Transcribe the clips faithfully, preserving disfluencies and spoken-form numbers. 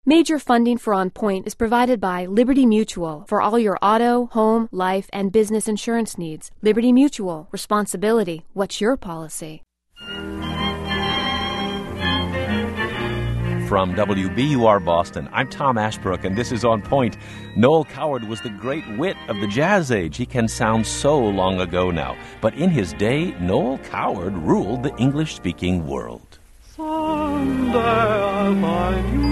Major funding for On Point is provided by Liberty Mutual for all your auto, home, life, and business insurance needs. Liberty Mutual. Responsibility. What's your policy? From W B U R Boston, I'm Tom Ashbrook, and this is On Point. Noel Coward was the great wit of the jazz age. He can sound so long ago now. But in his day, Noel Coward ruled the English-speaking world. Someday I'll find you,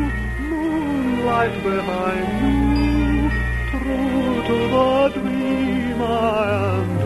moonlight behind you, true to the dream I am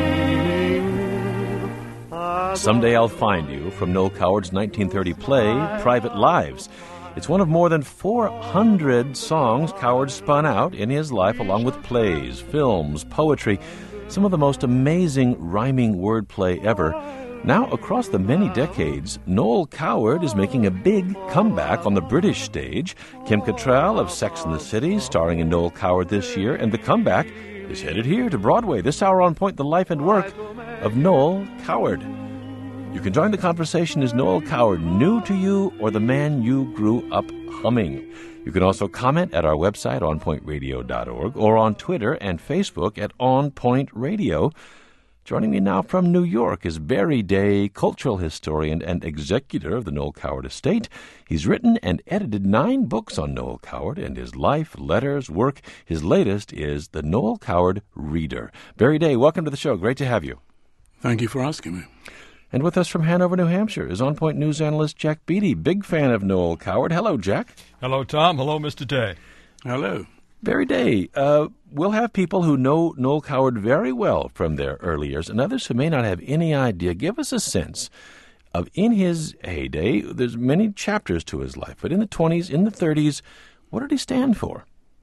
dreaming. Someday I'll Find You, from Noel Coward's nineteen thirty play, Private Lives. It's one of more than four hundred songs Coward spun out in his life, along with plays, films, poetry, some of the most amazing rhyming wordplay ever. Now, across the many decades, Noel Coward is making a big comeback on the British stage. Kim Cattrall of Sex and the City, starring in Noel Coward this year, and the comeback is headed here to Broadway. This hour on Point, the life and work of Noel Coward. You can join the conversation. Is Noel Coward new to you, or the man you grew up humming? You can also comment at our website, on point radio dot org, or on Twitter and Facebook at On Point Radio. Joining me now from New York is Barry Day, cultural historian and executor of the Noel Coward Estate. He's written and edited nine books on Noel Coward and his life, letters, work. His latest is The Noel Coward Reader. Barry Day, welcome to the show. Great to have you. Thank you for asking me. And with us from Hanover, New Hampshire, is On Point news analyst Jack Beatty, big fan of Noel Coward. Hello, Jack. Hello, Tom. Hello, Mister Day. Hello. Barry Day, uh, we'll have people who know Noel Coward very well from their early years, and others who may not have any idea. Give us a sense of, in his heyday, there's many chapters to his life, but in the twenties, in the thirties, what did he stand for?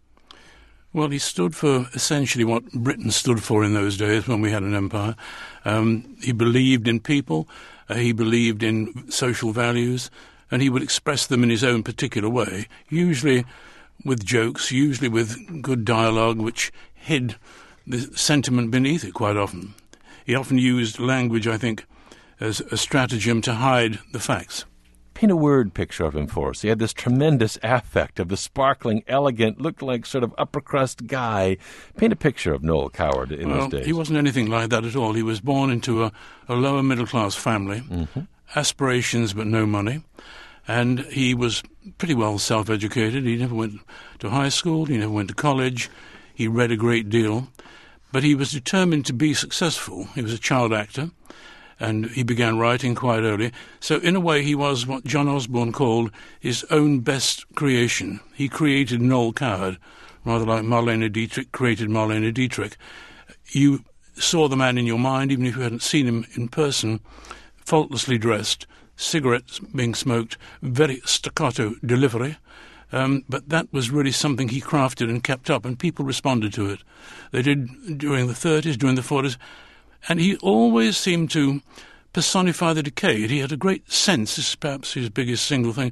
Well, he stood for essentially what Britain stood for in those days when we had an empire. Um, he believed in people, uh, he believed in social values, and he would express them in his own particular way, usually with jokes, usually with good dialogue, which hid the sentiment beneath it quite often. He often used language, I think, as a stratagem to hide the facts. Paint a word picture of him for us. He had this tremendous affect of the sparkling, elegant, looked like sort of upper crust guy. Paint a picture of Noel Coward in well, those days. He wasn't anything like that at all. He was born into a, a lower middle-class family, mm-hmm. aspirations but no money, and he was pretty well self-educated. He never went to high school, he never went to college, he read a great deal, but he was determined to be successful. He was a child actor, and he began writing quite early. So in a way he was what John Osborne called his own best creation. He created Noel Coward, rather like Marlene Dietrich created Marlene Dietrich. You saw the man in your mind, even if you hadn't seen him in person, faultlessly dressed, cigarettes being smoked, very staccato delivery. Um, but that was really something he crafted and kept up, and people responded to it. They did during the thirties, during the forties, and he always seemed to personify the decade. He had a great sense, this is perhaps his biggest single thing.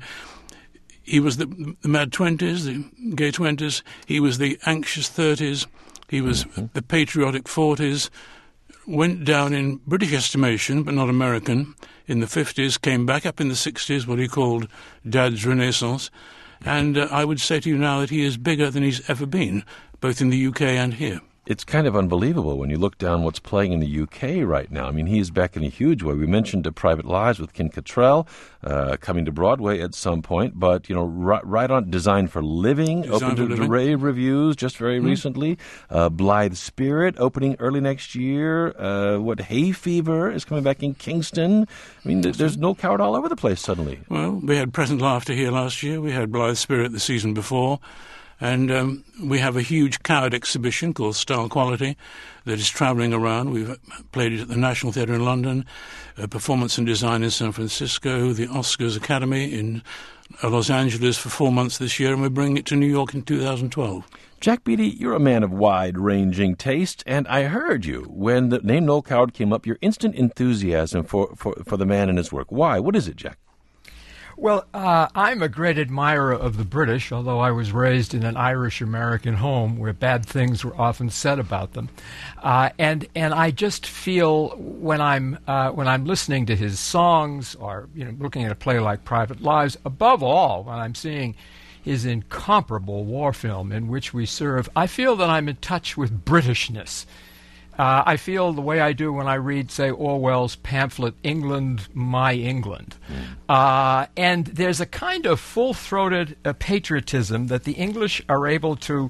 He was the, the mad twenties, the gay twenties, he was the anxious thirties, he was mm-hmm. the patriotic forties, went down in British estimation, but not American, in the fifties, came back up in the sixties, what he called Dad's Renaissance. And uh, I would say to you now that he is bigger than he's ever been, both in the U K and here. It's kind of unbelievable when you look down what's playing in the U K right now. I mean, he's back in a huge way. We mentioned uh, Private Lives with Kim Cattrall uh, coming to Broadway at some point, but, you know, right, right on Design for Living, Design opened to, to rave reviews just very mm-hmm. recently. Uh, Blythe Spirit, opening early next year. Uh, what, Hay Fever is coming back in Kingston. I mean, th- there's Noel Coward all over the place suddenly. Well, we had Present Laughter here last year. We had Blythe Spirit the season before. And um, we have a huge Coward exhibition called Style Quality that is travelling around. We've played it at the National Theatre in London, uh, Performance and Design in San Francisco, the Oscars Academy in uh, Los Angeles for four months this year, and we're bringing it to New York in two thousand twelve. Jack Beatty, you're a man of wide-ranging taste, and I heard you, when the name Noel Coward came up, your instant enthusiasm for, for, for the man and his work. Why? What is it, Jack? Well, uh, I'm a great admirer of the British, although I was raised in an Irish-American home where bad things were often said about them. Uh, and and I just feel when I'm uh, when I'm listening to his songs or, you know, looking at a play like Private Lives, above all, when I'm seeing his incomparable war film in which we serve, I feel that I'm in touch with Britishness. Uh, I feel the way I do when I read, say, Orwell's pamphlet, England, My England. Mm. Uh, and there's a kind of full-throated uh, patriotism that the English are able to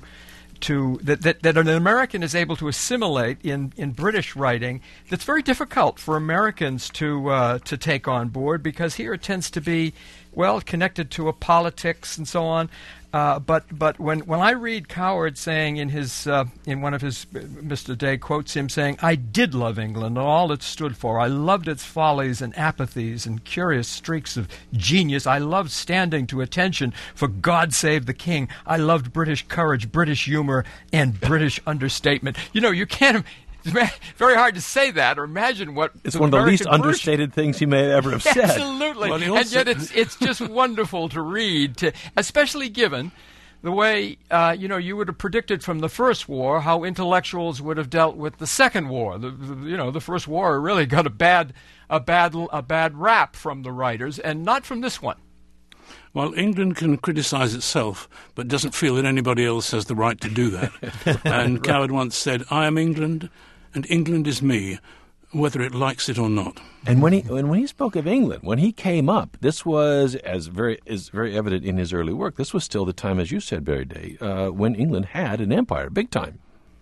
to that, that, that an American is able to assimilate in, in British writing that's very difficult for Americans to uh, to take on board, because here it tends to be, well, connected to a politics and so on. Uh, but but when, when I read Coward saying in his uh, in one of his, Mister Day quotes him saying, "I did love England and all it stood for. I loved its follies and apathies and curious streaks of genius. I loved standing to attention for God Save the King. I loved British courage, British humor, and British understatement." You know, you can't. It's very hard to say that or imagine what it's one of the American least version. Understated things he may ever have said. Absolutely, well, also, and yet it's it's just wonderful to read, to, especially given the way uh, you know you would have predicted from the First War how intellectuals would have dealt with the Second War. The, the, you know, the First War really got a bad a bad a bad rap from the writers, and not from this one. Well, England can criticise itself, but doesn't feel that anybody else has the right to do that. And right. Coward once said, "I am England, and England is me, whether it likes it or not." And when he when, when he spoke of England, when he came up, this was, as very is very evident in his early work, this was still the time, as you said, Barry Day, uh, when England had an empire, big time.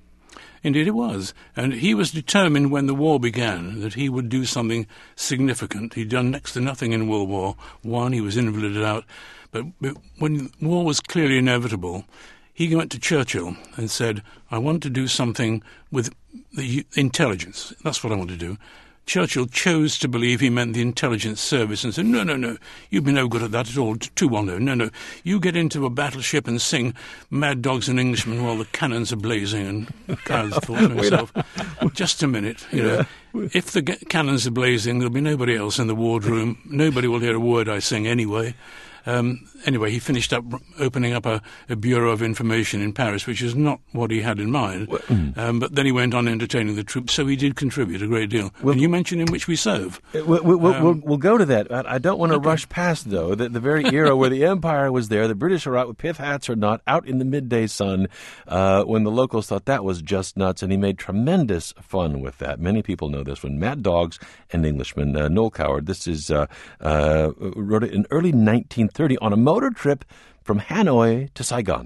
Indeed it was. And he was determined when the war began that he would do something significant. He'd done next to nothing in World War One. He was invalided out. But when war was clearly inevitable, he went to Churchill and said, "I want to do something with the intelligence. That's what I want to do." Churchill chose to believe he meant the intelligence service and said, "No, no, no, you'd be no good at that at all, too well known. No, no, you get into a battleship and sing Mad Dogs and Englishmen while the cannons are blazing." And Coward thought to himself, just a minute, you know, if the g- cannons are blazing, there'll be nobody else in the wardroom. Nobody will hear a word I sing anyway. Um, anyway, he finished up opening up a, a Bureau of Information in Paris, which is not what he had in mind. Well, mm. um, but then he went on entertaining the troops, so he did contribute a great deal. Well, and you mentioned In Which We Serve. We'll, we'll, um, we'll, we'll go to that. I don't want to okay. rush past, though, the, the very era where the Empire was there, the British are out with pith hats or not, out in the midday sun, uh, when the locals thought that was just nuts, and he made tremendous fun with that. Many people know this one. Mad Dogs and Englishmen. Uh, Noel Coward, this is, uh, uh, wrote it in early nineteen thirty on a motor trip from Hanoi to Saigon.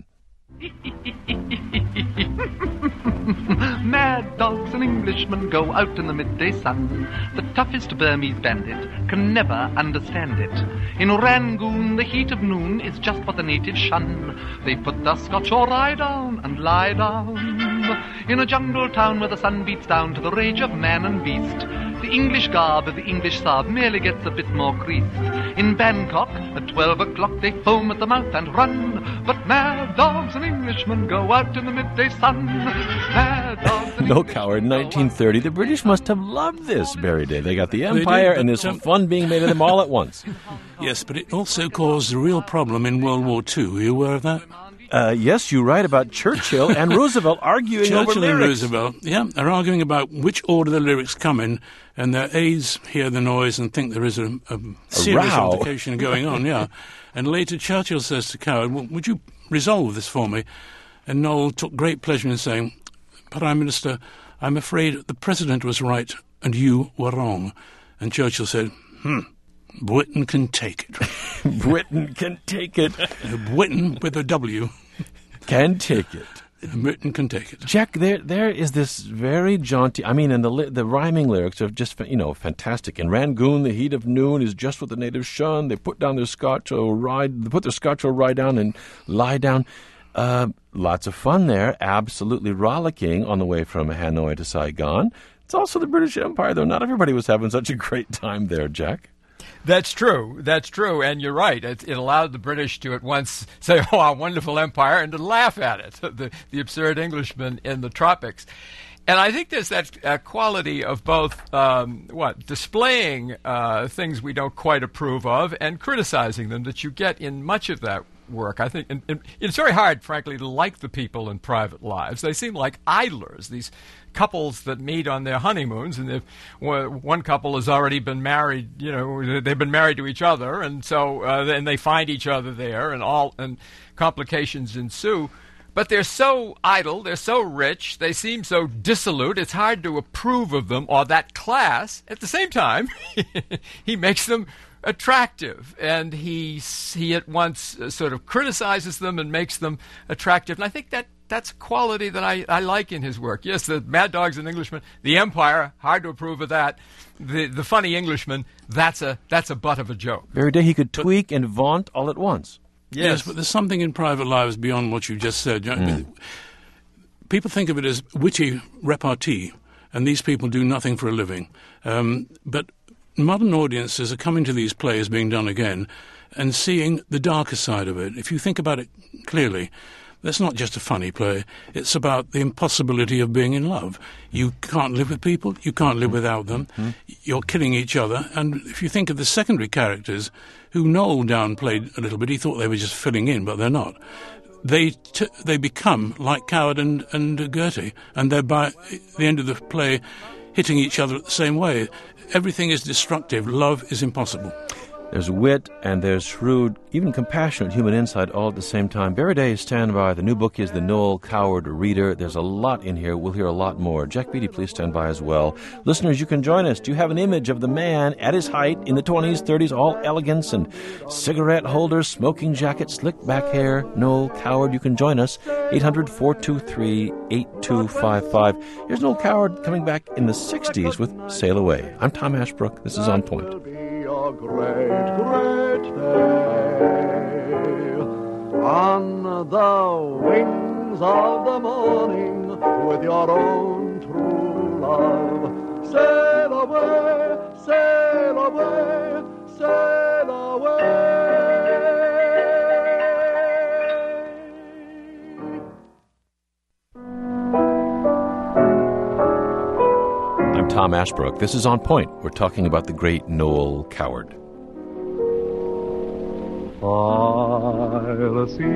Mad dogs and Englishmen go out in the midday sun. The toughest Burmese bandit can never understand it. In Rangoon, the heat of noon is just what the natives shun. They put the Scotch or rye down and lie down. In a jungle town where the sun beats down to the rage of man and beast, the English garb of the English Sab merely gets a bit more creased. In Bangkok, at twelve o'clock, they foam at the mouth and run. But mad dogs and Englishmen go out in the midday sun. Mad dogs and No Coward, nineteen thirty. The British must have loved this, Barry Day. They got the empire, did, and there's um, fun being made of them all at once. Yes, but it also caused a real problem in World War Two. Are you aware of that? Uh, yes, you write about Churchill and Roosevelt arguing Churchill over lyrics. and Roosevelt, yeah, are arguing about which order the lyrics come in, and their aides hear the noise and think there is a, a, a serious row. altercation going on, yeah. And later Churchill says to Coward, "Well, would you resolve this for me?" And Noel took great pleasure in saying, "Prime Minister, I'm afraid the President was right and you were wrong." And Churchill said, hmm, Britain can take it. Britain can take it. Britain with a W. Can take it. Britain can take it. Jack, there there is this very jaunty, I mean, and the li- the rhyming lyrics are just, you know, fantastic. In Rangoon, the heat of noon is just what the natives shun. They put down their Scotch or ride, they put their Scotch or rye down and lie down. Uh, lots of fun there, absolutely rollicking on the way from Hanoi to Saigon. It's also the British Empire, though. Not everybody was having such a great time there, Jack. That's true. That's true. And you're right. It, it allowed the British to at once say, "Oh, our wonderful empire," and to laugh at it, the, the absurd Englishman in the tropics. And I think there's that uh, quality of both, um, what, displaying uh, things we don't quite approve of and criticizing them that you get in much of that work. I think and, and it's very hard, frankly, to like the people in Private Lives. They seem like idlers, these couples that meet on their honeymoons, and if one couple has already been married, you know, they've been married to each other, and so uh, then they find each other there, and all and complications ensue. But they're so idle, they're so rich, they seem so dissolute, it's hard to approve of them or that class. At the same time, he makes them attractive, and he he at once uh, sort of criticizes them and makes them attractive. And I think that that's a quality that I, I like in his work. Yes, the Mad Dog's an Englishman. The Empire, hard to approve of that. The the funny Englishman, that's a that's a butt of a joke. Every day he could tweak and vaunt all at once. Yes. Yes. yes, but there's something in Private Lives beyond what you just said. You know, Mm. People think of it as witty repartee, and these people do nothing for a living. Um, but modern audiences are coming to these plays being done again and seeing the darker side of it. If you think about it clearly, that's not just a funny play. It's about the impossibility of being in love. You can't live with people. You can't live without them. Mm-hmm. You're killing each other. And if you think of the secondary characters, who Noel downplayed a little bit, he thought they were just filling in, but they're not. They t- they become like Coward and, and Gertie, and they're by the end of the play hitting each other the same way. Everything is destructive. Love is impossible. There's wit and there's shrewd, even compassionate human insight all at the same time. Barry Day, stand by. The new book is The Noel Coward Reader. There's a lot in here. We'll hear a lot more. Jack Beatty, please stand by as well. Listeners, you can join us. Do you have an image of the man at his height in the twenties, thirties, all elegance and cigarette holders, smoking jacket, slick back hair, Noel Coward? You can join us. eight hundred, four two three, eight two five five. Here's Noel Coward coming back in the sixties with Sail Away. I'm Tom Ashbrook. This is On Point. A great, great day. On the wings of the morning, with your own true love, sail away, sail away, sail away. I'm Tom Ashbrook. This is On Point. We're talking about the great Noel Coward. I'll see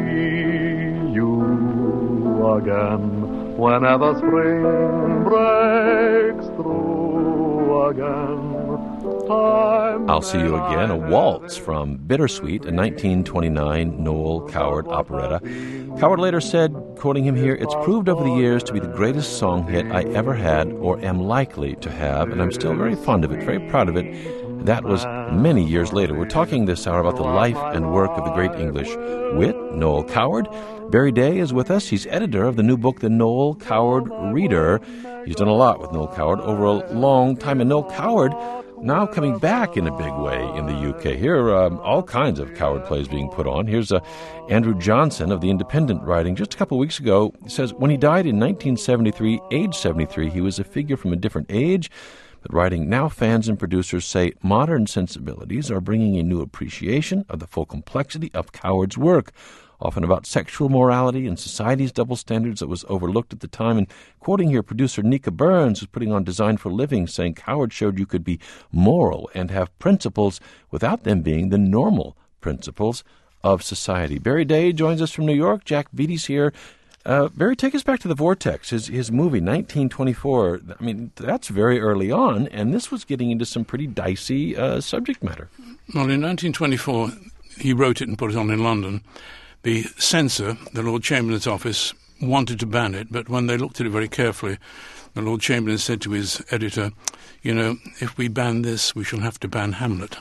you again whenever spring breaks through again. Time I'll See You Again, a waltz from Bittersweet, a nineteen twenty-nine Noel Coward operetta. Coward later said, quoting him here, "It's proved over the years to be the greatest song hit I ever had or am likely to have, and I'm still very fond of it, very proud of it." That was many years later. We're talking this hour about the life and work of the great English wit, Noel Coward. Barry Day is with us. He's editor of the new book, The Noel Coward Reader. He's done a lot with Noel Coward over a long time, and Noel Coward now coming back in a big way in the U K. Here are um, all kinds of Coward plays being put on. Here's uh, Andrew Johnson of The Independent writing just a couple of weeks ago. He says, when he died in nineteen seventy-three, age seventy-three, he was a figure from a different age. But writing, now fans and producers say modern sensibilities are bringing a new appreciation of the full complexity of Coward's work, often about sexual morality and society's double standards that was overlooked at the time. And quoting here, producer Nika Burns, who's putting on Design for a Living, saying Coward showed you could be moral and have principles without them being the normal principles of society. Barry Day joins us from New York. Jack Beatty's here. Uh, Barry, take us back to The Vortex, his his movie, nineteen twenty-four. I mean, that's very early on, and this was getting into some pretty dicey uh, subject matter. Well, in nineteen twenty-four, he wrote it and put it on in London. The censor, the Lord Chamberlain's office, wanted to ban it, but when they looked at it very carefully, the Lord Chamberlain said to his editor, you know, if we ban this, we shall have to ban Hamlet.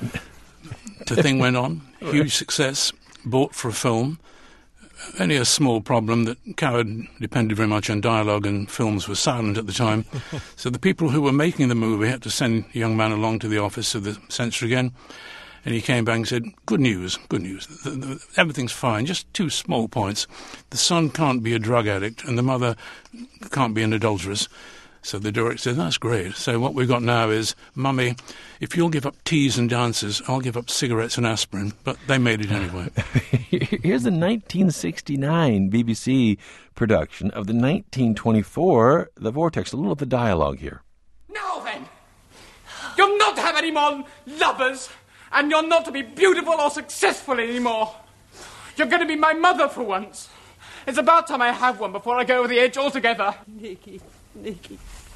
The thing went on, huge success, bought for a film. Only a small problem that Coward depended very much on dialogue, and films were silent at the time. So the people who were making the movie had to send a young man along to the office of the censor again, and he came back and said, good news, good news. The, the, everything's fine, just two small points. The son can't be a drug addict, and the mother can't be an adulteress. So the director said, that's great. So what we've got now is, Mummy, if you'll give up teas and dances, I'll give up cigarettes and aspirin. But they made it anyway. Here's the nineteen sixty-nine B B C production of the nineteen twenty-four The Vortex. A little of the dialogue here. Now then, you'll not have any more lovers, and you're not to be beautiful or successful anymore. You're going to be my mother for once. It's about time I have one before I go over the edge altogether. Nicky, Nicky.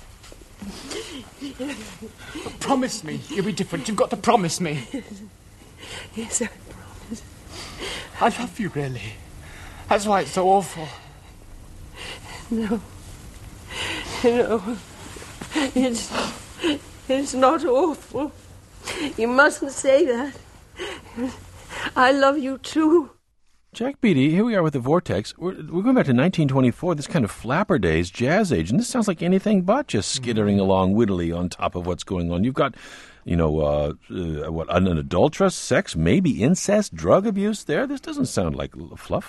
Promise me you'll be different. You've got to promise me. Yes, I promise. I love you, really. That's why it's so awful. No. No. It's, it's not awful. You mustn't say that. I love you, too. Jack Beattie, here we are with the Vortex. We're, we're going back to nineteen twenty-four, this kind of flapper days, jazz age, and this sounds like anything but just skittering along wittily on top of what's going on. You've got, you know, uh, uh, what, an, an adulteress, sex, maybe incest, drug abuse there. This doesn't sound like fluff.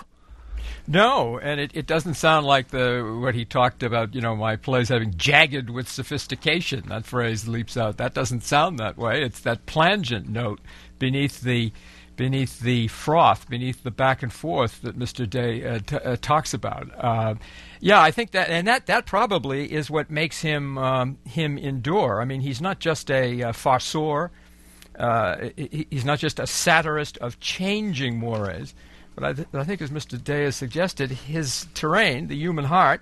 No, and it, it doesn't sound like the what he talked about, you know, my plays having jagged with sophistication. That phrase leaps out. That doesn't sound that way. It's that plangent note beneath the beneath the froth, beneath the back and forth that Mister Day uh, t- uh, talks about. Uh, yeah, I think that, and that, that probably is what makes him um, him endure. I mean, he's not just a uh, farceur. Uh, he, he's not just a satirist of changing mores. But I, th- I think, as Mister Day has suggested, his terrain, the human heart,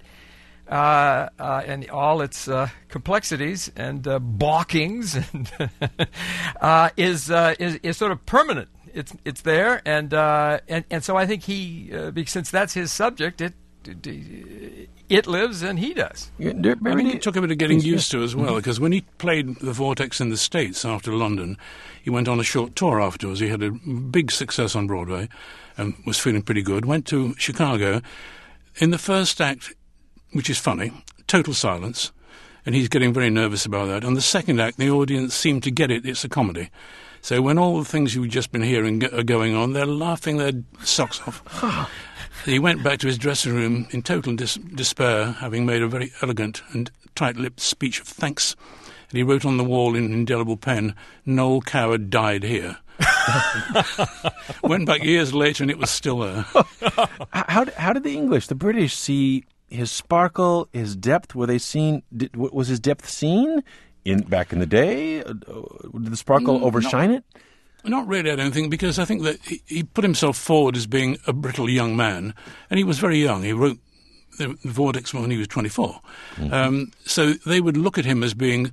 uh, uh, and all its uh, complexities and uh, balkings, and uh, is, uh, is is sort of permanent. It's it's there, and uh, and and so I think he, uh, because since that's his subject, it it, it lives and he does. I mean, it took a bit of getting used to as well, because when he played the Vortex in the States after London, he went on a short tour afterwards. He had a big success on Broadway and was feeling pretty good. Went to Chicago. In the first act, which is funny, total silence, and he's getting very nervous about that. On the second act, the audience seemed to get it. It's a comedy. So when all the things you've just been hearing are going on, they're laughing their socks off. He went back to his dressing room in total dis- despair, having made a very elegant and tight-lipped speech of thanks. And he wrote on the wall in indelible pen, "Noel Coward died here." Went back years later and it was still there. How, how did the English, the British, see his sparkle, his depth? Were they seen? Did, was his depth seen in back in the day? Did the sparkle Mm, overshine not, it? Not really, I don't think, because I think that he, he put himself forward as being a brittle young man, and he was very young. He wrote the, the Vortex when he was twenty-four. Mm-hmm. Um, so they would look at him as being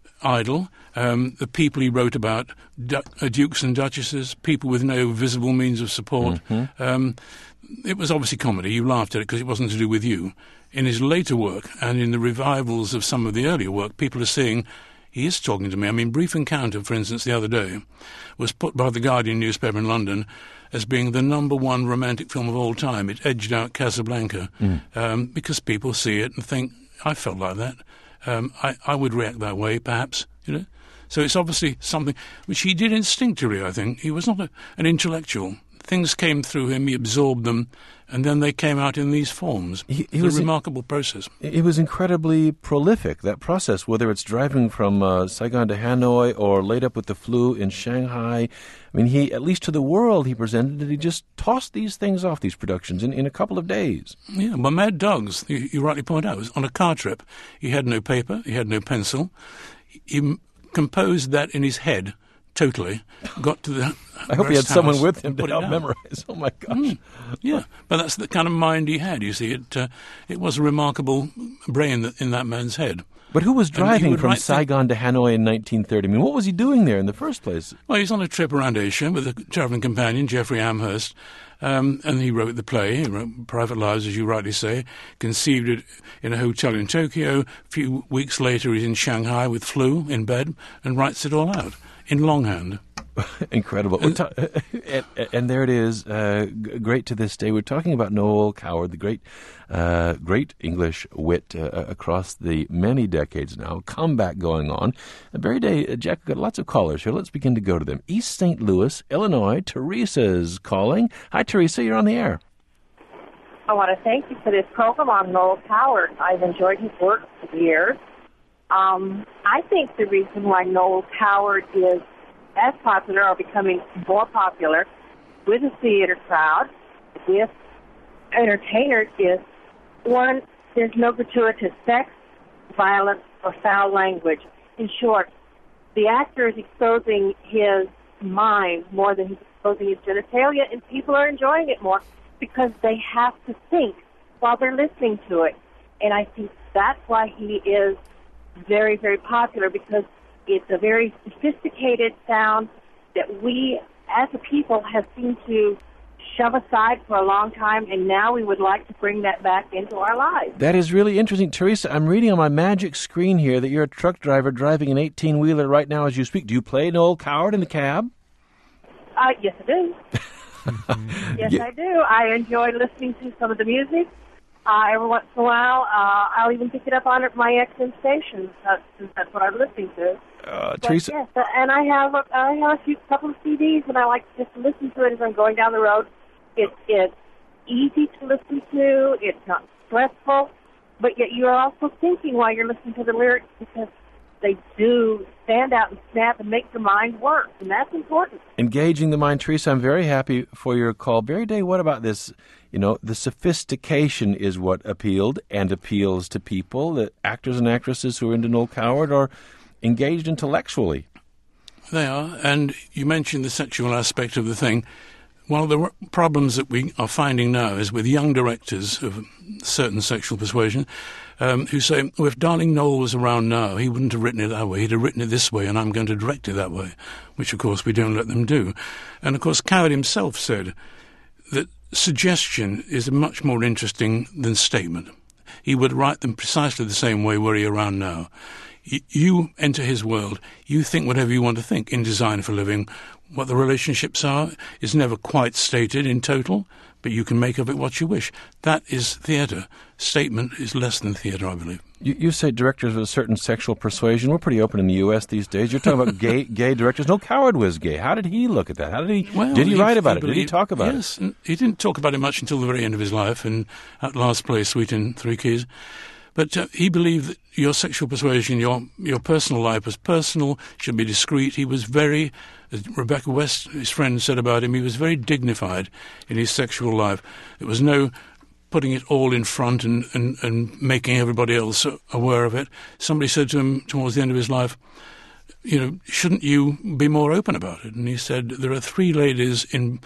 idle. Um, the people he wrote about, du- uh, dukes and duchesses, people with no visible means of support. Mm-hmm. Um, it was obviously comedy. You laughed at it because it wasn't to do with you. In his later work and in the revivals of some of the earlier work, people are seeing he is talking to me. I mean, Brief Encounter, for instance, the other day, was put by the Guardian newspaper in London as being the number one romantic film of all time. It edged out Casablanca mm. um, because people see it and think, I felt like that. Um, I, I would react that way, perhaps, you know. So it's obviously something which he did instinctively, I think. He was not a, an intellectual. Things came through him, he absorbed them, and then they came out in these forms. He, he it was a remarkable process. It was incredibly prolific, that process, whether it's driving from uh, Saigon to Hanoi or laid up with the flu in Shanghai. I mean, he, at least to the world, he presented that he just tossed these things off, these productions, in, in a couple of days. Yeah, well, Mad Dogs, you, you rightly point out, was on a car trip. He had no paper, he had no pencil. He, he composed that in his head. Totally. Got to the I hope he had someone with him to help memorize. Oh, my gosh. Mm, yeah, but that's the kind of mind he had, you see. It uh, it was a remarkable brain that, in that man's head. But who was driving from Saigon to Hanoi in nineteen thirty? I mean, what was he doing there in the first place? Well, he's on a trip around Asia with a travelling companion, Jeffrey Amherst, um, and he wrote the play, he wrote Private Lives, as you rightly say, conceived it in a hotel in Tokyo. A few weeks later, he's in Shanghai with flu, in bed, and writes it all out. In longhand. Incredible. And, ta- and, and there it is, uh, g- great to this day. We're talking about Noel Coward, the great uh, great English wit uh, across the many decades now, comeback going on. And Barry Day, uh, Jack, we've got lots of callers here. Let's begin to go to them. East Saint Louis, Illinois, Teresa's calling. Hi, Teresa, you're on the air. I want to thank you for this program on Noel Coward. I've enjoyed his work for years. Um, I think the reason why Noel Coward is as popular or becoming more popular with the theater crowd, with entertainers, is, one, there's no gratuitous sex, violence, or foul language. In short, the actor is exposing his mind more than he's exposing his genitalia, and people are enjoying it more because they have to think while they're listening to it. And I think that's why he is very, very popular, because it's a very sophisticated sound that we, as a people, have seemed to shove aside for a long time, and now we would like to bring that back into our lives. That is really interesting. Teresa, I'm reading on my magic screen here that you're a truck driver driving an eighteen-wheeler right now as you speak. Do you play Noel Coward in the cab? Uh, yes, I do. yes, Yeah. I do. I enjoy listening to some of the music. Uh, every once in a while, uh, I'll even pick it up on my X M station, uh, since that's what I'm listening to. Uh, But Teresa, yes, uh, and I have a, I have a few couple of C Ds, and I like just to listen to it as I'm going down the road. It's it's easy to listen to. It's not stressful, but yet you're also thinking while you're listening to the lyrics, because they do stand out and snap and make your mind work, and that's important. engaging the mind. Teresa, I'm very happy for your call. Barry Day, what about this? You know, the sophistication is what appealed and appeals to people. The actors and actresses who are into Noel Coward are engaged intellectually. They are, and you mentioned the sexual aspect of the thing. One of the r- problems that we are finding now is with young directors of certain sexual persuasion um, who say, well, if Darling Noel was around now, he wouldn't have written it that way. He'd have written it this way, and I'm going to direct it that way, which, of course, we don't let them do. And, of course, Coward himself said that suggestion is much more interesting than statement. He would write them precisely the same way were he around now. Y- you enter his world. You think whatever you want to think in Design for a Living. What the relationships are is never quite stated in total, but you can make of it what you wish. That is theatre. Statement is less than theatre, I believe. You, you say directors with a certain sexual persuasion. We're pretty open in the U S these days. You're talking about gay gay directors. Noel Coward was gay. How did he look at that? How did he? Well, did he, he write about he it? Did he believed- talk about yes, it? Yes, he didn't talk about it much until the very end of his life, and at last play, Suite in Three Keys. But uh, he believed that your sexual persuasion, your your personal life was personal, should be discreet. He was very, as Rebecca West, his friend, said about him, he was very dignified in his sexual life. There was no putting it all in front and, and, and making everybody else aware of it. Somebody said to him towards the end of his life, you know, shouldn't you be more open about it? And he said, there are three ladies in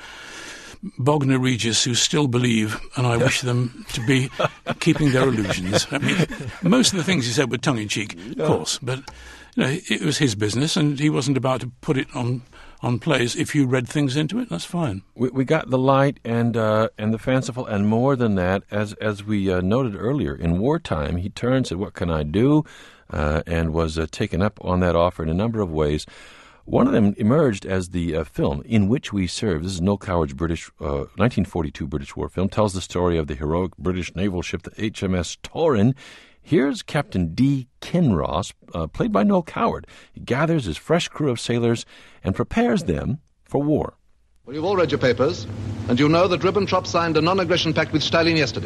Bognor Regis who still believe, and I wish them to be keeping their illusions. I mean, most of the things he said were tongue-in-cheek, of course, but you know, it was his business, and he wasn't about to put it on, on plays. If you read things into it, that's fine. We, we got the light and uh, and the fanciful, and more than that, as as we uh, noted earlier, in wartime, he turned and said, what can I do? Uh, and was uh, taken up on that offer in a number of ways. One of them emerged as the uh, film In Which We Serve. This is Noel Coward's British, uh, nineteen forty-two British war film. Tells the story of the heroic British naval ship, the H M S Torrin. Here's Captain D. Kinross, uh, played by Noel Coward. He gathers his fresh crew of sailors and prepares them for war. Well, you've all read your papers, and you know that Ribbentrop signed a non-aggression pact with Stalin yesterday.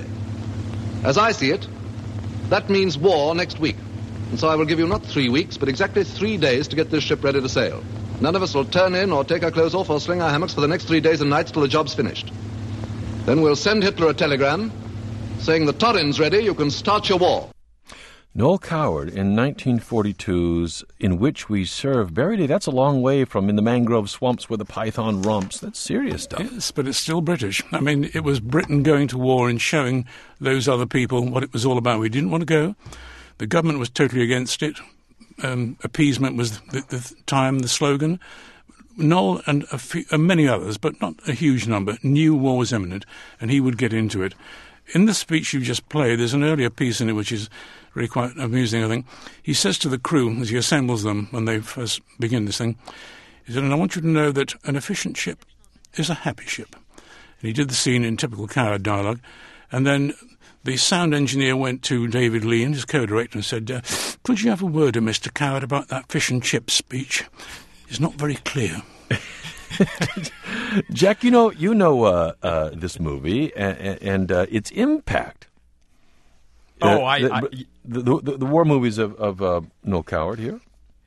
As I see it, that means war next week. And so I will give you not three weeks, but exactly three days to get this ship ready to sail. None of us will turn in or take our clothes off or swing our hammocks for the next three days and nights till the job's finished. Then we'll send Hitler a telegram saying the Torrin's ready, you can start your war. Noel Coward in nineteen forty-two's In Which We Serve. Barry Day, that's a long way from In the Mangrove Swamps where the python romps. That's serious stuff. Yes, but it's still British. I mean, it was Britain going to war and showing those other people what it was all about. We didn't want to go. The government was totally against it. Um, appeasement was the, the time, the slogan. Noel and, a few, and many others, but not a huge number, knew war was imminent, and he would get into it. In the speech you just played, there's an earlier piece in it which is really quite amusing, I think. He says to the crew, as he assembles them when they first begin this thing, he said, and I want you to know that an efficient ship is a happy ship. And he did the scene in typical Coward dialogue, and then the sound engineer went to David Lee and his co-director and said, uh, could you have a word to Mister Coward about that fish and chip speech? It's not very clear. Jack, you know you know uh, uh, this movie and, and uh, its impact. Oh, uh, I, the, I the, the, the, the war movies of, of uh, Noel Coward here.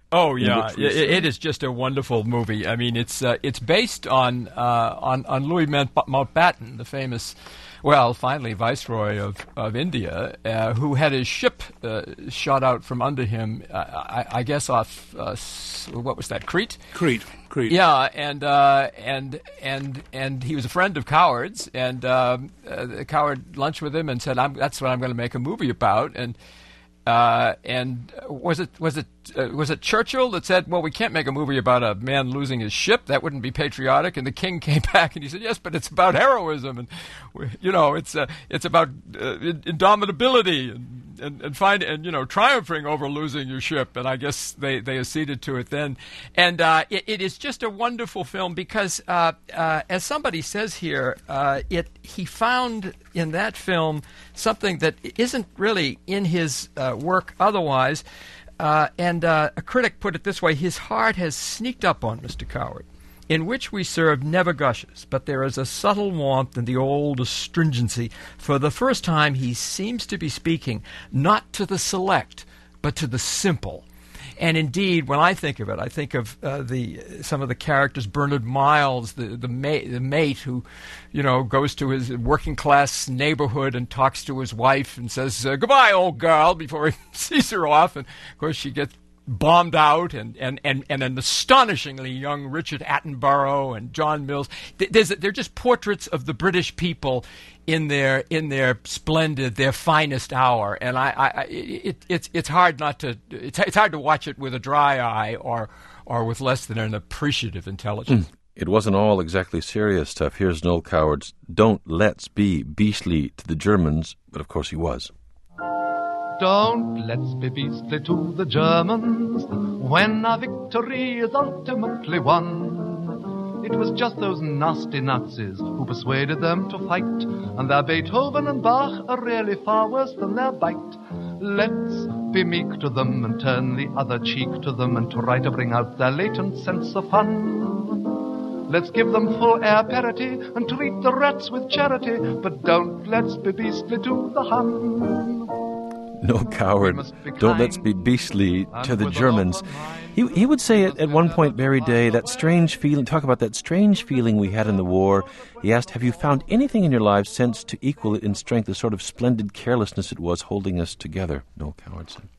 Oh yeah, it, it is just a wonderful movie. I mean, it's uh, it's based on uh, on on Louis Mountbatten, the famous, well, finally Viceroy of of India, uh, who had his ship uh, shot out from under him. Uh, I, I guess off uh, what was that, Crete? Crete, Crete. Yeah, and uh, and and and he was a friend of Coward's, and um, uh, Coward lunched with him and said, I'm, "That's what I'm going to make a movie about." And Uh, and was it was it uh, was it Churchill that said, "Well, we can't make a movie about a man losing his ship. That wouldn't be patriotic." And the King came back and he said, "Yes, but it's about heroism, and you know, it's uh, it's about uh, indomitability and, and and find and you know triumphing over losing your ship." And I guess they, they acceded to it then. And uh, it, it is just a wonderful film because, uh, uh, as somebody says here, uh, it he found in that film something that isn't really in his uh, work otherwise. Uh, and uh, a critic put it this way: his heart has sneaked up on Mister Coward. In which we serve never gushes, but there is a subtle warmth in the old astringency. For the first time, he seems to be speaking not to the select, but to the simple. And indeed, when I think of it, I think of uh, the some of the characters. Bernard Miles, the the, ma- the mate who, you know, goes to his working class neighborhood and talks to his wife and says, uh, "Goodbye, old girl," before he sees her off. And of course, she gets bombed out, and, and, and, and an astonishingly young Richard Attenborough and John Mills. There's, they're just portraits of the British people in their in their splendid, their finest hour. And I, I it, it's it's hard not to it's it's hard to watch it with a dry eye or or with less than an appreciative intelligence. Mm. It wasn't all exactly serious stuff. Here's Noel Coward's "Don't Let's Be Beastly to the Germans," but of course he was. Don't let's be beastly to the Germans when our victory is ultimately won. It was just those nasty Nazis who persuaded them to fight, and their Beethoven and Bach are really far worse than their bite. Let's be meek to them and turn the other cheek to them and try to bring out their latent sense of fun. Let's give them full air parity and treat the rats with charity, but don't let's be beastly to the Hun. No, Coward, don't let's be beastly to the Germans. He he would say at, at one point, Barry Day, that strange feeling, talk about that strange feeling we had in the war. He asked, have you found anything in your lives since to equal it in strength, the sort of splendid carelessness it was holding us together? No, Coward said.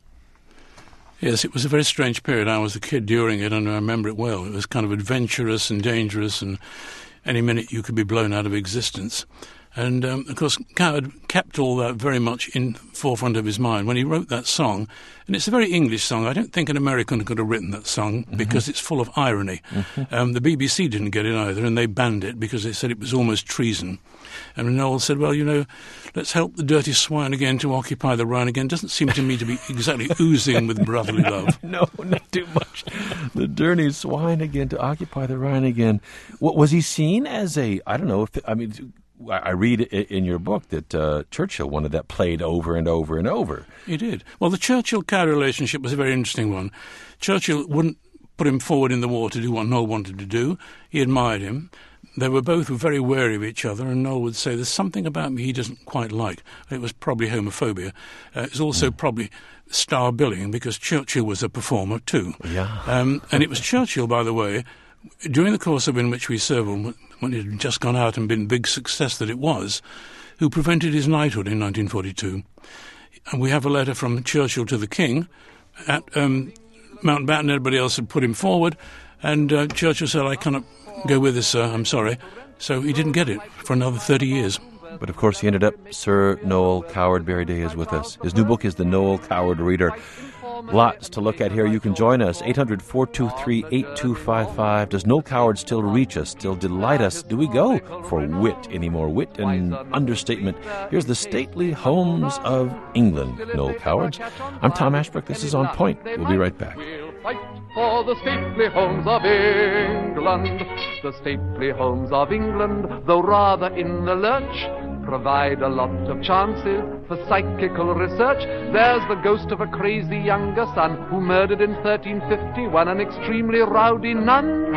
Yes, it was a very strange period. I was a kid during it, and I remember it well. It was kind of adventurous and dangerous, and any minute you could be blown out of existence. And, um, of course, Coward kept all that very much in forefront of his mind when he wrote that song. And it's a very English song. I don't think an American could have written that song mm-hmm. because it's full of irony. Mm-hmm. Um, the B B C didn't get it either, and they banned it because they said it was almost treason. And Noel said, well, you know, let's help the dirty swine again to occupy the Rhine again. Doesn't seem to me to be exactly oozing with brotherly love. No, not too much. The dirty swine again to occupy the Rhine again. What, was he seen as a, I don't know, if I mean... I read in your book that uh, Churchill wanted that played over and over and over. He did. Well, the Churchill-Coward relationship was a very interesting one. Churchill wouldn't put him forward in the war to do what Noel wanted to do. He admired him. They were both very wary of each other, and Noel would say, there's something about me he doesn't quite like. It was probably homophobia. Uh, it was also mm. probably star billing, because Churchill was a performer too. Yeah. Um, and it was Churchill, by the way, during the course of In Which We Serve, when it had just gone out and been big success that it was, who prevented his knighthood in nineteen forty-two. And we have a letter from Churchill to the King. At um, Mountbatten and everybody else had put him forward, and uh, Churchill said, I cannot go with this, sir, I'm sorry. So he didn't get it for another thirty years. But of course he ended up, Sir Noel Coward. Barry Day is with us. His new book is The Noel Coward Reader. Lots to look at here. You can join us, eight hundred, four two three, eight two five five. Does Noel Coward still reach us, still delight us? Do we go for wit anymore? Wit and understatement. Here's the stately homes of England, Noel Coward. I'm Tom Ashbrook. This is On Point. We'll be right back. Fight for the stately homes of England. The stately homes of England, though rather in the lurch, provide a lot of chances for psychical research. There's the ghost of a crazy younger son who murdered in thirteen fifty-one an extremely rowdy nun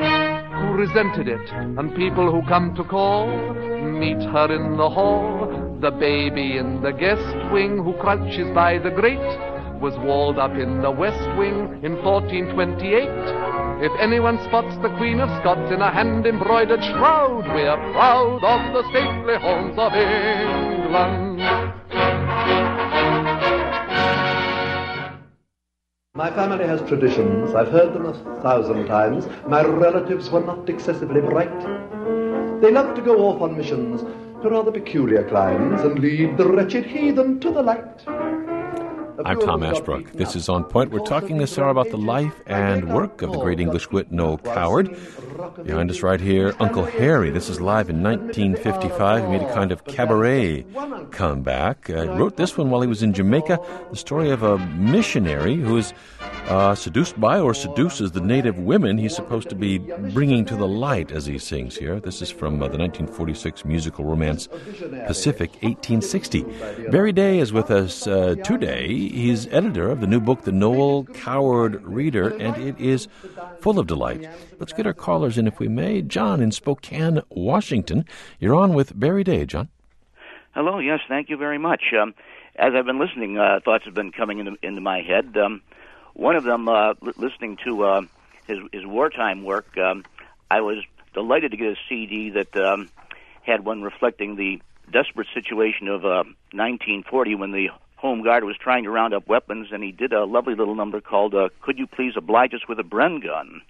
who resented it, and people who come to call meet her in the hall. The baby in the guest wing who crouches by the grate was walled up in the West Wing in fourteen twenty-eight. If anyone spots the Queen of Scots in a hand-embroidered shroud, we're proud of the stately homes of England. My family has traditions. I've heard them a thousand times. My relatives were not excessively bright. They loved to go off on missions to rather peculiar climes and lead the wretched heathen to the light. I'm Tom Ashbrook. This is On Point. We're talking this hour about the life and work of the great English wit Noel Coward. Behind us right here, Uncle Harry. This is live in nineteen fifty-five. He made a kind of cabaret comeback. Uh, wrote this one while he was in Jamaica. The story of a missionary who is uh, seduced by or seduces the native women he's supposed to be bringing to the light, as he sings here. This is from uh, the nineteen forty-six musical romance Pacific, eighteen sixty. Barry Day is with us uh, today. He's editor of the new book, The Noel Coward Reader, and it is full of delight. Let's get our callers in, if we may. John in Spokane, Washington. You're on with Barry Day, John. Hello, yes, thank you very much. Um, as I've been listening, uh, thoughts have been coming into, into my head. Um, one of them, uh, li- listening to uh, his, his wartime work, um, I was delighted to get a C D that um, had one reflecting the desperate situation of uh, nineteen forty when the Home Guard was trying to round up weapons, and he did a lovely little number called uh, Could You Please Oblige Us with a Bren Gun?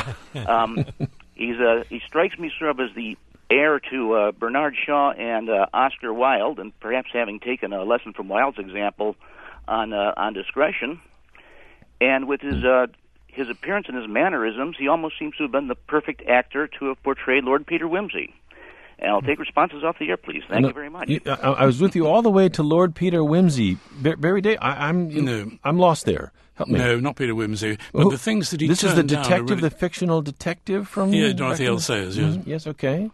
um, he's uh, he strikes me sort of as the heir to uh, Bernard Shaw and uh, Oscar Wilde, and perhaps having taken a lesson from Wilde's example on uh, on discretion. And with his uh, his appearance and his mannerisms, he almost seems to have been the perfect actor to have portrayed Lord Peter Wimsey. And I'll take responses off the air, please. Thank no, you very much. You, I, I was with you all the way to Lord Peter Wimsey. Bar- Barry Day, I, I'm no. I'm lost there. Help me. No, not Peter Wimsey. But Who, the things that he This is the detective, really... the fictional detective from... Yeah, Dorothy L. Sayers, yes. Mm-hmm. Yes, okay.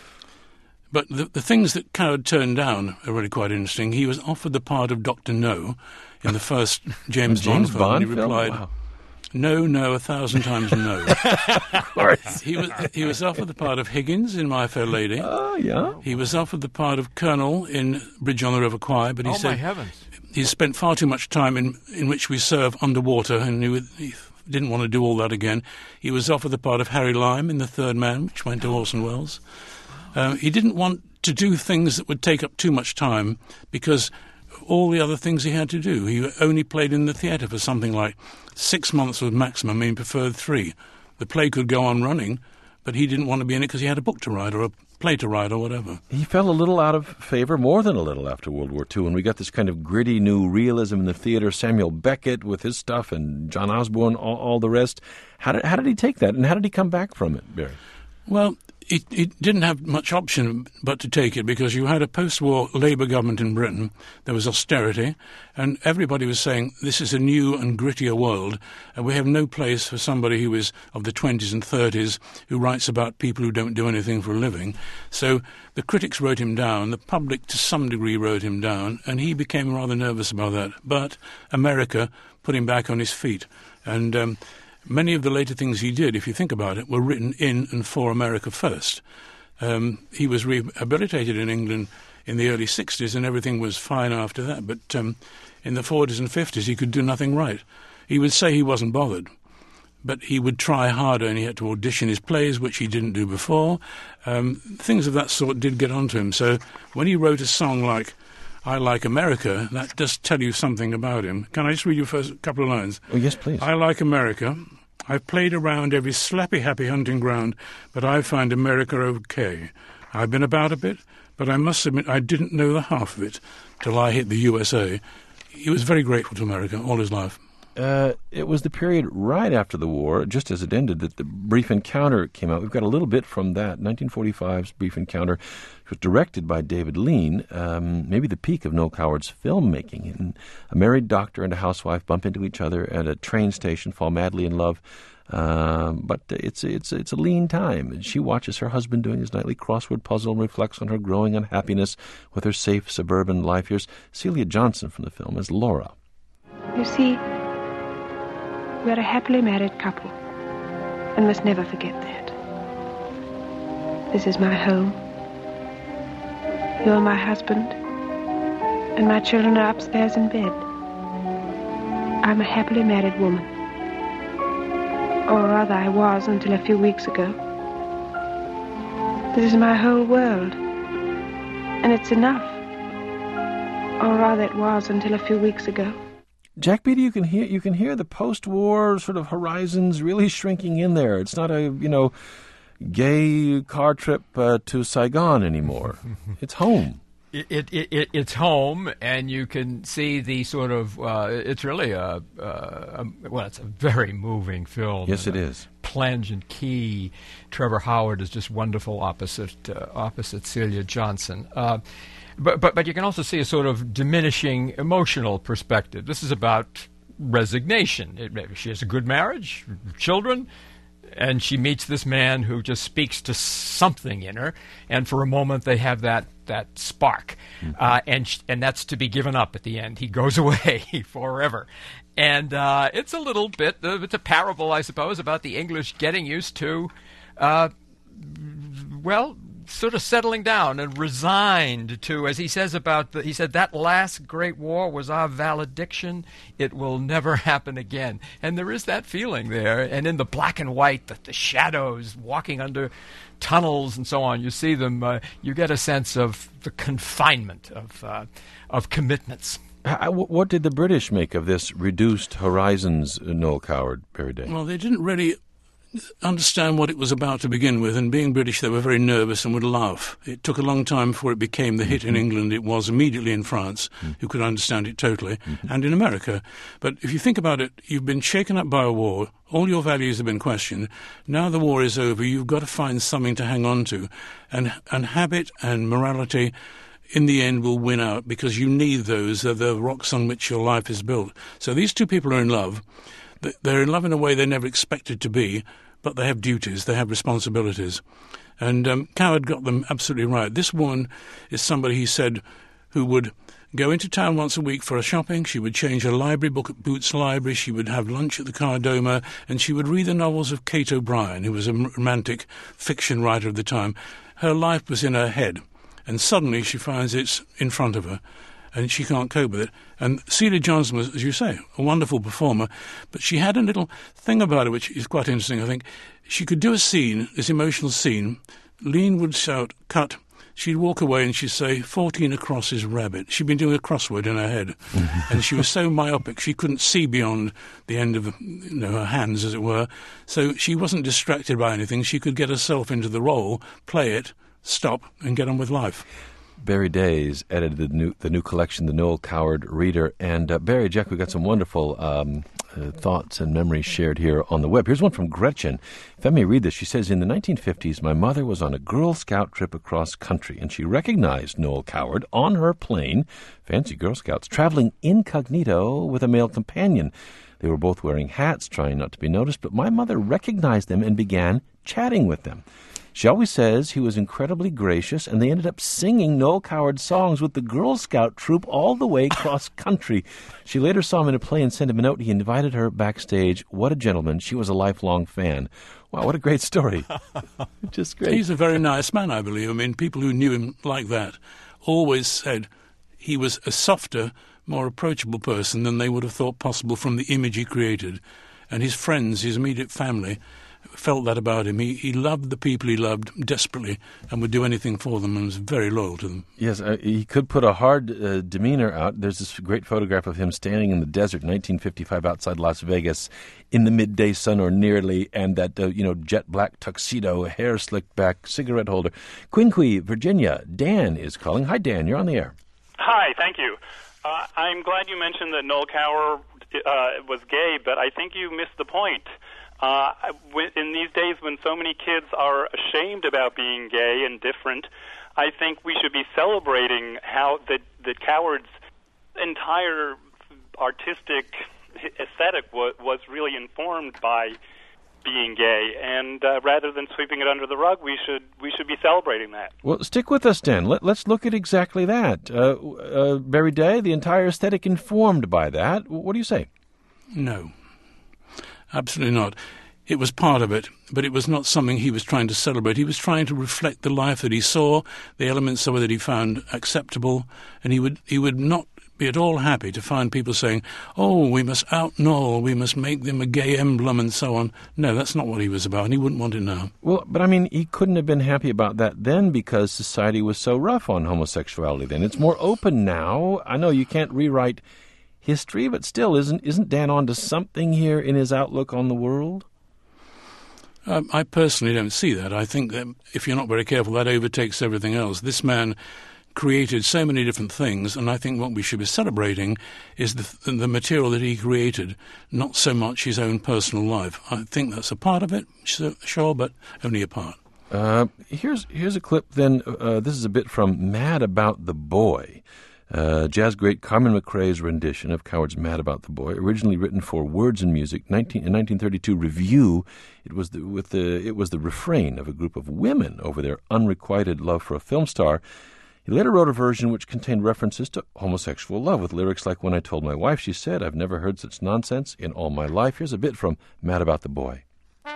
But the, the things that Coward turned down are really quite interesting. He was offered the part of Doctor No in the first James, James Bond, Bond film. He replied, wow. no, no, a thousand times no. Of course. He was, he was offered the part of Higgins in My Fair Lady. Oh, yeah. He was offered the part of Colonel in Bridge on the River Kwai, but he oh, said my heavens. he spent far too much time in, in which we serve underwater, and he, would, he didn't want to do all that again. He was offered the part of Harry Lime in The Third Man, which went to Orson Welles. Uh, he didn't want to do things that would take up too much time because all the other things he had to do. He only played in the theatre for something like six months was maximum. He preferred three. The play could go on running, but he didn't want to be in it because he had a book to write or a play to write or whatever. He fell a little out of favor, more than a little, after World War Two, and we got this kind of gritty new realism in the theatre. Samuel Beckett with his stuff and John Osborne, all, all the rest. How did, how did he take that, and how did he come back from it, Barry? Well, It, it didn't have much option but to take it because you had a post-war Labour government in Britain. There was austerity, and everybody was saying this is a new and grittier world, and we have no place for somebody who is of the twenties and thirties who writes about people who don't do anything for a living. So the critics wrote him down, the public to some degree wrote him down, and he became rather nervous about that. But America put him back on his feet, and... Um, Many of the later things he did, if you think about it, were written in and for America first. Um, he was rehabilitated in England in the early sixties, and everything was fine after that. But um, in the forties and fifties, he could do nothing right. He would say he wasn't bothered, but he would try harder, and he had to audition his plays, which he didn't do before. Um, things of that sort did get onto him. So when he wrote a song like I Like America, that does tell you something about him. Can I just read you first a couple of lines? Oh, yes, please. I like America. I've played around every slappy happy hunting ground, but I find America okay. I've been about a bit, but I must admit I didn't know the half of it till I hit the U S A. He was very grateful to America all his life. Uh, it was the period right after the war, just as it ended, that the Brief Encounter came out. We've got a little bit from that. nineteen forty-five's Brief Encounter was directed by David Lean, um, maybe the peak of Noel Coward's filmmaking. And a married doctor and a housewife bump into each other at a train station, fall madly in love. Um, but it's it's it's a lean time. She watches her husband doing his nightly crossword puzzle and reflects on her growing unhappiness with her safe suburban life. Here's Celia Johnson from the film as Laura. You see, we're a happily married couple, and must never forget that. This is my home. You're my husband, and my children are upstairs in bed. I'm a happily married woman. Or rather, I was until a few weeks ago. This is my whole world. And it's enough. Or rather, it was until a few weeks ago. Jack Beatty, you can hear you can hear the post-war sort of horizons really shrinking in there. It's not a, you know, gay car trip uh, to Saigon anymore. It's home. It, it, it it's home, and you can see the sort of uh, it's really a, a, a well, it's a very moving film. Yes, it is. Plangent key. Trevor Howard is just wonderful opposite uh, opposite Celia Johnson. Uh, but but but you can also see a sort of diminishing emotional perspective. This is about resignation. It, she has a good marriage, children. And she meets this man who just speaks to something in her, and for a moment they have that that spark, mm-hmm. uh, and sh- and that's to be given up at the end. He goes away forever, and uh, it's a little bit. Uh, it's a parable, I suppose, about the English getting used to, uh, well, sort of settling down and resigned to, as he says about the, he said that last great war was our valediction. It will never happen again. And there is that feeling there. And in the black and white, the, the shadows walking under tunnels and so on, you see them. Uh, you get a sense of the confinement of uh, of commitments. How, what did the British make of this reduced horizons, Noel Coward, Barry Day? Well, they didn't really understand what it was about to begin with, and being British they were very nervous and would laugh. It took a long time before it became the hit mm-hmm. in England. It was immediately in France, mm-hmm. who could understand it totally, mm-hmm. and in America. But if you think about it, you've been shaken up by a war, all your values have been questioned. Now the war is over, you've got to find something to hang on to, and, and habit and morality in the end will win out, because you need those. They're the rocks on which your life is built. So these two people are in love. They're in love in a way they never expected to be, but they have duties, they have responsibilities. And um, Coward got them absolutely right. This woman is somebody, he said, who would go into town once a week for a shopping. She would change her library book at Boots Library. She would have lunch at the Cardoma, and she would read the novels of Kate O'Brien, who was a romantic fiction writer of the time. Her life was in her head, and suddenly she finds it's in front of her, and she can't cope with it. And Celia Johnson was, as you say, a wonderful performer, but she had a little thing about her which is quite interesting, I think. She could do a scene, this emotional scene. Lean would shout, cut. She'd walk away and she'd say, fourteen across is rabbit. She'd been doing a crossword in her head. And she was so myopic, she couldn't see beyond the end of you know, her hands, as it were. So she wasn't distracted by anything. She could get herself into the role, play it, stop, and get on with life. Barry Day's edited the new the new collection, The Noel Coward Reader. And uh, Barry, Jack, we've got some wonderful um, uh, thoughts and memories shared here on the web. Here's one from Gretchen. If I may read this, she says, in the nineteen fifties, my mother was on a Girl Scout trip across country, and she recognized Noel Coward on her plane, fancy Girl Scouts, traveling incognito with a male companion. They were both wearing hats, trying not to be noticed, but my mother recognized them and began chatting with them. She always says he was incredibly gracious, and they ended up singing Noel Coward songs with the Girl Scout troop all the way across country. She later saw him in a play and sent him a note. He invited her backstage. What a gentleman. She was a lifelong fan. Wow, what a great story. Just great. He's a very nice man, I believe. I mean, people who knew him like that always said he was a softer, more approachable person than they would have thought possible from the image he created. And his friends, his immediate family, felt that about him. He, he loved the people he loved desperately and would do anything for them and was very loyal to them. Yes, uh, he could put a hard uh, demeanor out. There's this great photograph of him standing in the desert in nineteen fifty-five outside Las Vegas in the midday sun or nearly, and that uh, you know jet black tuxedo, hair slicked back, cigarette holder. Quinqui, Virginia. Dan is calling. Hi, Dan. You're on the air. Hi, thank you. Uh, I'm glad you mentioned that Noel Coward uh, was gay, but I think you missed the point. Uh, in these days when so many kids are ashamed about being gay and different, I think we should be celebrating how that, that Coward's entire artistic aesthetic was, was really informed by being gay, and uh, rather than sweeping it under the rug, we should we should be celebrating that. Well, stick with us, Dan. Let, let's look at exactly that. Uh, uh, Barry Day, the entire aesthetic informed by that. What do you say? No. Absolutely not. It was part of it, but it was not something he was trying to celebrate. He was trying to reflect the life that he saw, the elements of it that he found acceptable, and he would he would not be at all happy to find people saying, oh, we must out Noel, we must make them a gay emblem and so on. No, that's not what he was about, and he wouldn't want it now. Well, but I mean, he couldn't have been happy about that then because society was so rough on homosexuality then. It's more open now. I know you can't rewrite history, but still, isn't isn't Dan on to something here in his outlook on the world? Um, I personally don't see that. I think that if you're not very careful, that overtakes everything else. This man created so many different things, and I think what we should be celebrating is the, the material that he created, not so much his own personal life. I think that's a part of it, sure, but only a part. Uh, here's here's a clip then. Uh, this is a bit from Mad About the Boy. Uh, jazz great Carmen McRae's rendition of Coward's Mad About the Boy, originally written for Words and Music, nineteen, in nineteen thirty-two Review. It was the, with the it was the refrain of a group of women over their unrequited love for a film star. He later wrote a version which contained references to homosexual love, with lyrics like, "When I told my wife, she said, I've never heard such nonsense in all my life." Here's a bit from Mad About the Boy.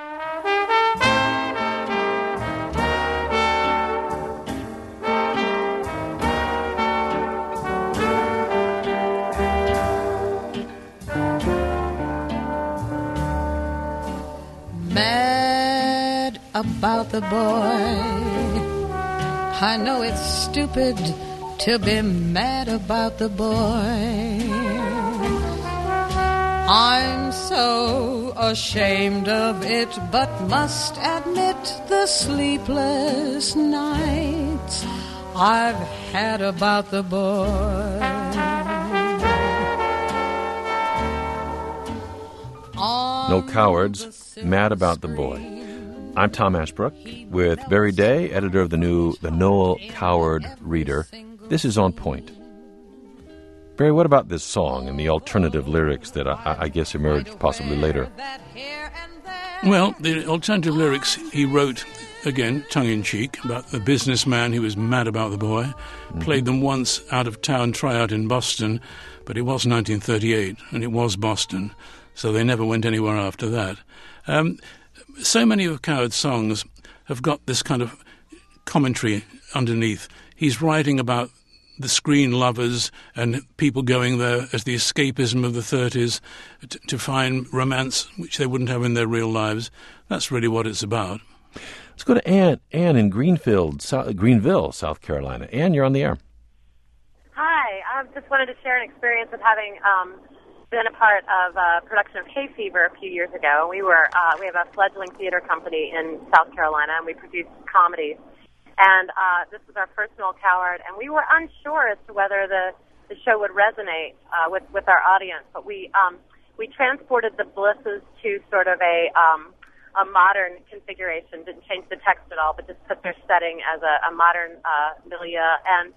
Mad about the boy. I know it's stupid to be mad about the boy. I'm so ashamed of it, but must admit the sleepless nights I've had about the boy. No Cowards, Mad About the Boy. I'm Tom Ashbrook with Barry Day, editor of the new The Noel Coward Reader. This is On Point. Barry, what about this song and the alternative lyrics that I, I guess emerged possibly later? Well, the alternative lyrics he wrote, again, tongue-in-cheek, about the businessman who was mad about the boy. Mm-hmm. Played them once out-of-town tryout in Boston, but it was nineteen thirty-eight, and it was Boston. So they never went anywhere after that. Um, so many of Coward's songs have got this kind of commentary underneath. He's writing about the screen lovers and people going there as the escapism of the thirties t- to find romance, which they wouldn't have in their real lives. That's really what it's about. Let's go to Ann. Ann in Greenfield, South, Greenville, South Carolina. Ann, you're on the air. Hi. I just wanted to share an experience of having... Um, been a part of a production of Hay Fever a few years ago. We were uh, we have a fledgling theater company in South Carolina, and we produce comedies. And uh, this was our first Noel Coward, and we were unsure as to whether the, the show would resonate uh, with with our audience. But we um, we transported the Blisses to sort of a um, a modern configuration. Didn't change the text at all, but just put their setting as a, a modern uh, milieu. And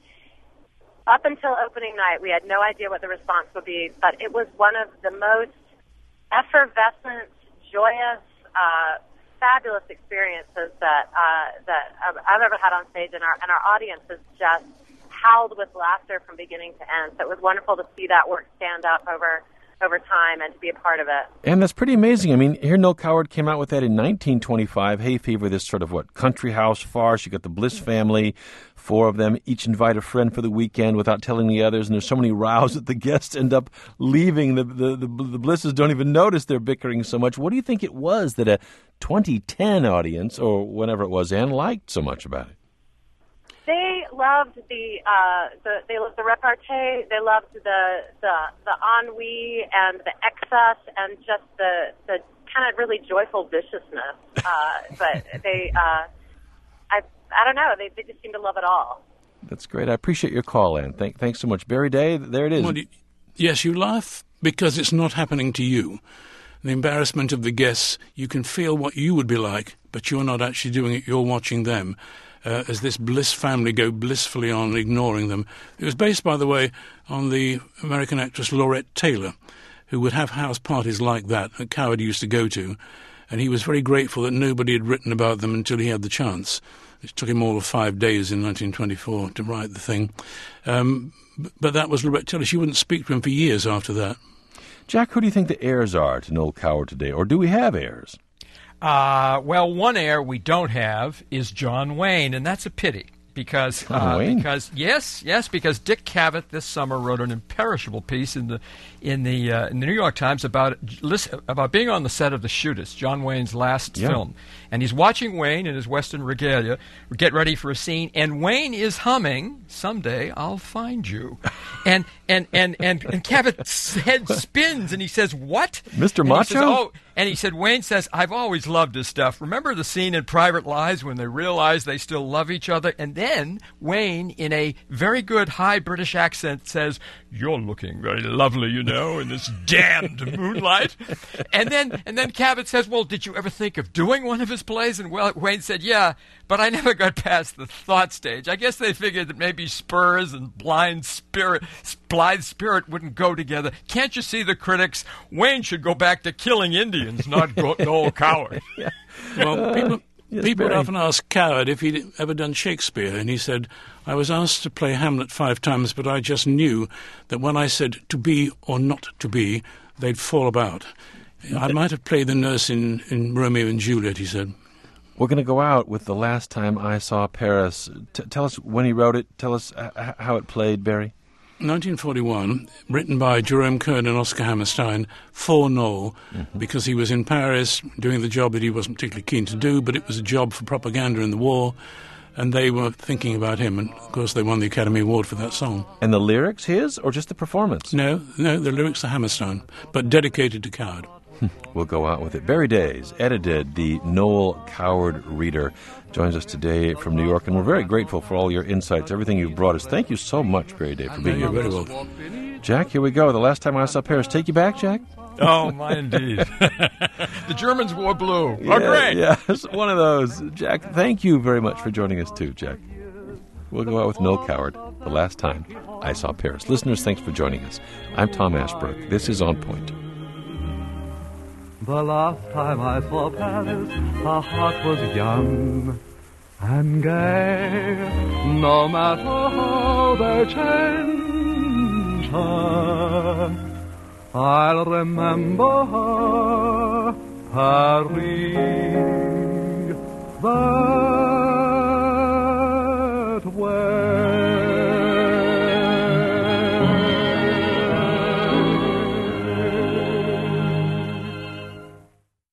up until opening night, we had no idea what the response would be, but it was one of the most effervescent, joyous, uh, fabulous experiences that uh, that I've ever had on stage, and our and our audience has just howled with laughter from beginning to end. So it was wonderful to see that work stand up over over time and to be a part of it. And that's pretty amazing. I mean, here Noel Coward came out with that in nineteen twenty-five, Hay Fever, this sort of, what, country house farce. You got the Bliss family, four of them, each invite a friend for the weekend without telling the others, and there's so many rows that the guests end up leaving. The, the, the, the Blisses don't even notice they're bickering so much. What do you think it was that a twenty ten audience, or whenever it was, Ann, liked so much about it? They loved the uh, the they loved the repartee. They loved the the the ennui and the excess and just the the kind of really joyful viciousness. Uh, but they, uh, I I don't know. They they just seem to love it all. That's great. I appreciate your call, Ann. Thank, thanks so much, Barry Day. There it is. Well, you, yes, you laugh because it's not happening to you. The embarrassment of the guests, you can feel what you would be like, but you're not actually doing it. You're watching them. Uh, as this Bliss family go blissfully on, ignoring them. It was based, by the way, on the American actress Laurette Taylor, who would have house parties like that that Coward used to go to, and he was very grateful that nobody had written about them until he had the chance. It took him all of five days in nineteen twenty-four to write the thing. Um, but that was Laurette Taylor. She wouldn't speak to him for years after that. Jack, who do you think the heirs are to Noel Coward today, or do we have heirs? Uh, well, one heir we don't have is John Wayne, and that's a pity. Because, John uh, Wayne? because yes, yes, because Dick Cavett this summer wrote an imperishable piece in the in the uh, in the New York Times about listen, about being on the set of The Shootist, John Wayne's last Yeah. film, and he's watching Wayne in his Western regalia get ready for a scene, and Wayne is humming "Someday I'll Find You," and and and and, and Cavett's head spins, and he says, "What, Mister And he says, Macho?" "Oh." And he said, Wayne says, I've always loved his stuff. Remember the scene in Private Lives when they realize they still love each other? And then Wayne, in a very good high British accent, says, you're looking very lovely, you know, in this damned moonlight. And then and then Cavett says, well, did you ever think of doing one of his plays? And well, Wayne said, yeah, but I never got past the thought stage. I guess they figured that maybe Spurs and blind spirit, blithe spirit wouldn't go together. Can't you see the critics? Wayne should go back to killing Indians, not go, Noel Coward. Well, people, Yes, people would Barry. often ask Coward if he'd ever done Shakespeare, and he said, I was asked to play Hamlet five times, but I just knew that when I said to be or not to be, they'd fall about. I might have played the nurse in, in Romeo and Juliet, he said. We're going to go out with The Last Time I Saw Paris. T- tell us when he wrote it. Tell us h- how it played, Barry. nineteen forty-one, written by Jerome Kern and Oscar Hammerstein for Noel, mm-hmm. because he was in Paris doing the job that he wasn't particularly keen to do, but it was a job for propaganda in the war, and they were thinking about him, and of course they won the Academy Award for that song. And the lyrics his, or just the performance? No, no, the lyrics are Hammerstein, but dedicated to Coward. We'll go out with it. Barry Days edited the Noel Coward Reader. Joins us today from New York, and we're very grateful for all your insights, everything you've brought us. Thank you so much, Barry Day, for being here. You're very welcome. Jack, here we go. The Last Time I Saw Paris. Take you back, Jack? Oh, my indeed. The Germans wore blue. Yeah, Oh, great. Yes, one of those. Jack, thank you very much for joining us, too, Jack. We'll go out with Noel Coward, The Last Time I Saw Paris. Listeners, thanks for joining us. I'm Tom Ashbrook. This is On Point. The last time I saw Paris, her heart was young and gay. No matter how they change her, I'll remember her, Paris.